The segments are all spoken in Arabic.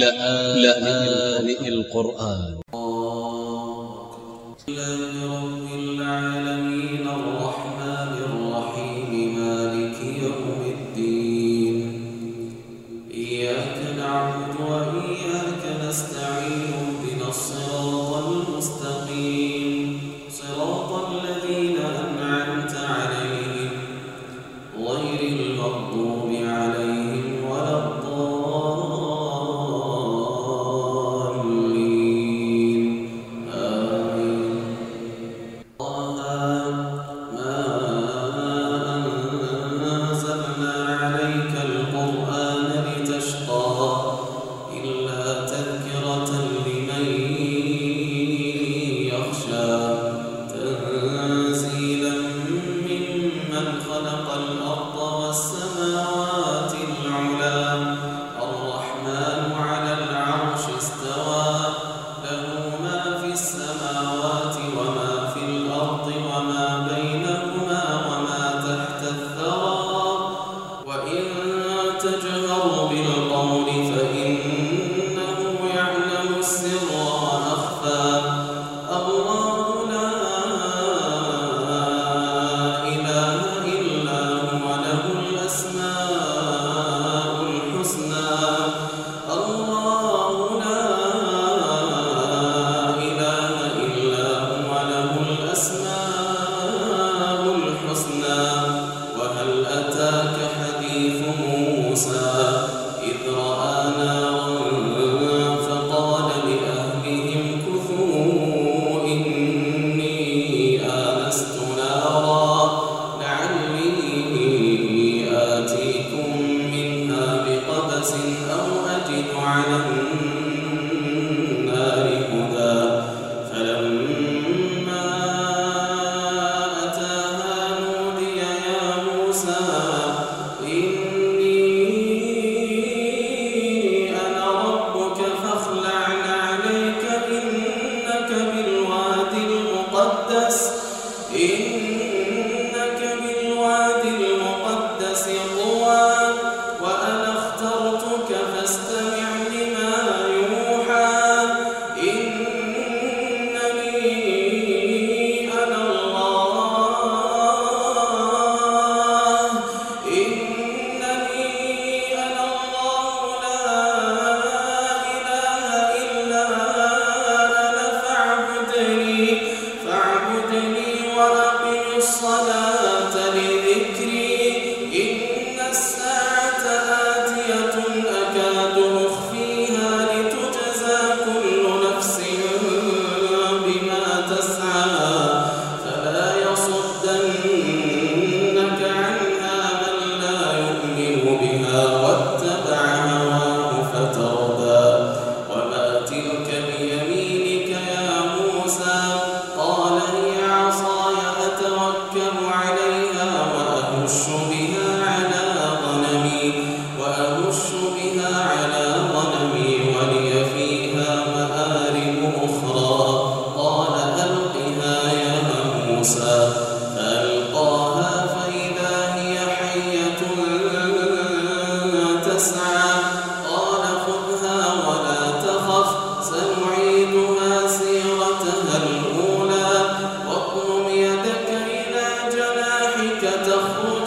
لآن القرآن. رب العالمين الرحمن الرحيم مالك يوم الدين إياك نعبد وإياك نستعين اهدنا الصراط المستقيم صراط الذين أنعمت عليهم غير المغضوب عليهم ولا الضالين آمين. طه ما أنزلنا عليك القرآن لتشقى إلا تذكرة لمن يخشى تنزيلا ممن خلق الأرض والسماوات العلى الرحمن على العرش استوى له ما في السماوات وما في الأرض وما بينهما وما تحت الثرى وإن تجهر بالقول فإنه يعلم السر وأخفى الله لا إله إلا هو له الأسماء الحسنى الله لا إله إلا هو له الأسماء الحسنى. وهل أتاك حديث موسى إذ رأى نارا فقال لأهلهم كثوا إني آنست نارا لعلي آتيكم منها بقبس أو أجد على النار هدى فلما أتاها نودي يا موسى إني أنا ربك فاخلع عليك إنك بالوادي المقدس طوى وأنا اخترتك فاستمع لما يوحى إنني أنا الله لا إله إلا أنا فاعبدني وأقم الصلاة لذكري إن الساعة آتية أكاد أخفيها لتجزى كل نفس بما تسعى فلا يصدنك عنها من لا يؤمن بها واتبع هواه فتردى. وما تلك بيمينك يا موسى قال هي عصاي أتوكل عليها وأهش بها على غنمي ولي فيها مآرب أخرى قال ألقها يا موسى فألقاها فإذا هي حية تسعى قال خذها ولا تخف سنعيدها سيرتها الأولى واضم يدك إلى جناحك تخرج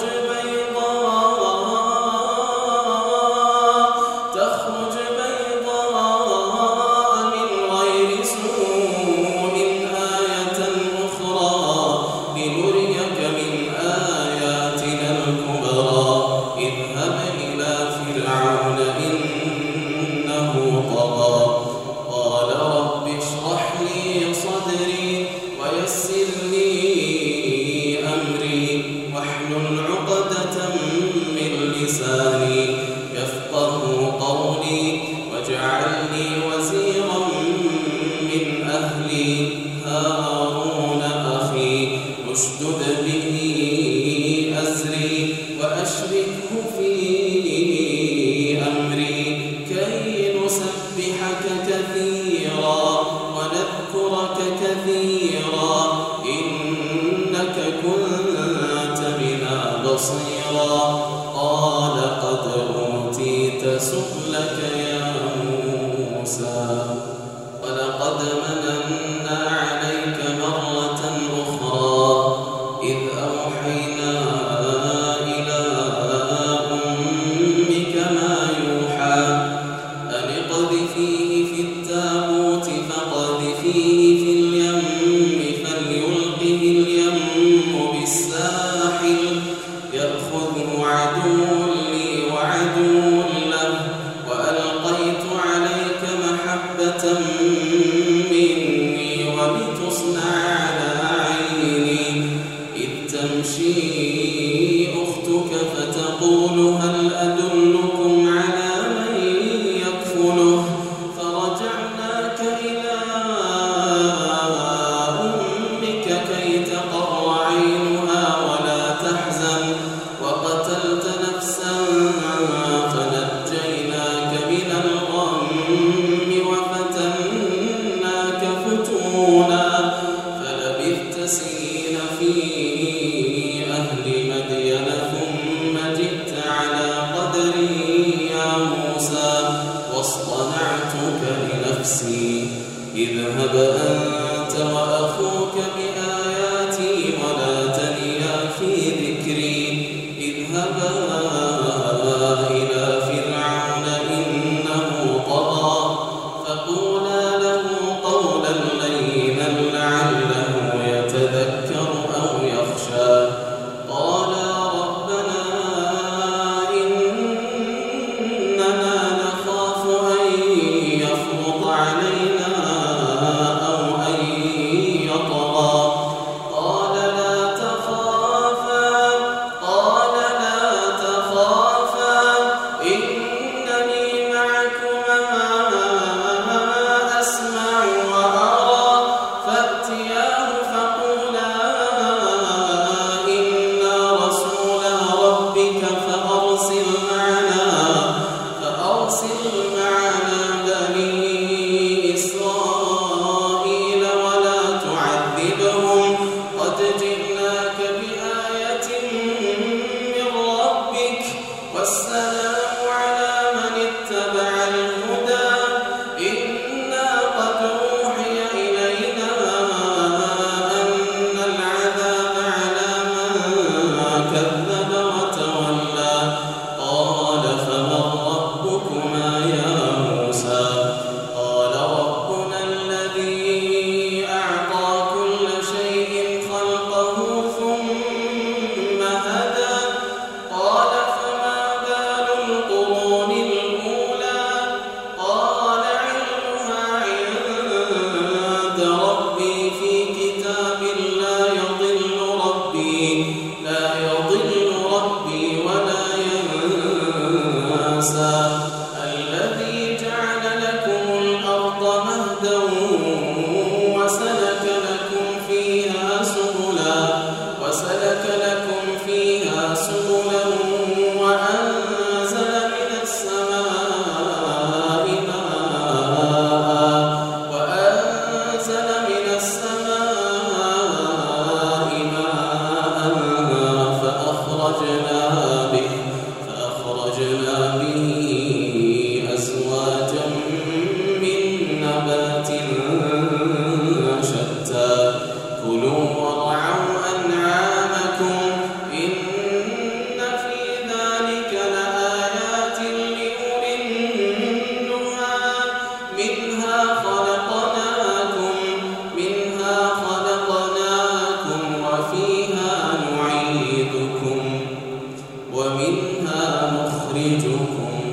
بيضاء من غير سوء آية أخرى لنريك من آياتنا الكبرى اذهب إلى فرعون إنه طغى قال رب اشرح لي صدري ويسر لي أمري واحلل عقدة من لساني يفقه قولي واجعل لي وزيرا من أهلي هارون أخي اشدد به أزري وأشركه في أمري كي نسبحك كثيرا ونذكرك كثيرا إنك كنت بنا بصيرا قال قد أوتيت سؤلك يا موسى فيه في التابوت فاقذفيه في اليم فليلقه اليم بالساحل يأخذه عدو لي وعدو له وألقيت عليك محبة مني ولتصنع على عيني إذ تمشي أختك فتقول هل أدلكم على من يكفله فرجعناك إلى أمك كي تقر عينها ولا تحزن وقتلت نفسا فنجيناك من الغم وفتناك فتونا فلبثت سنين في أهل مدين ثم جئت على قدري يا موسى واصطنعتك لنفسي اذهب أنت وأخوك بآياتي ولا تنيا في ذكري اذهبا إلى فرعون إنه طغى فقولا له قولا لينا لعله يتذكر أو يخشى قالا ربنا إننا نخاف أن يفرط علينا أو أن يطغى قال لا تخافا إنني معكما أسمع وأرى فأتياه فقولا إنا رسول ربك فأرسل معنا بني إسرائيل ولا تعذبهم قد جئناك بآية من ربك والسلام على من اتبع الهدى إنا قد أوحي إلينا أن العذاب على من كذب وتولى قال فمن ربكما يا موسى قال ربنا الذي أعطى كل شيء خلقه ثم هدى قال فما بال القرون الأولى قال علمها عند ربي في كتاب لا يضل ربي ولا ينسى الذي جعل لكم الأرض مهدا وسلك لكم فيها سبلا وأنزل من السماء ماء فأخرجنا به أزواجا من نبات شتى كلوا وارعوا أنعامكم إن في ذلك لآيات لأولي النهى منها خلقناكم وفيها نعيدكم ومنها نخرجكم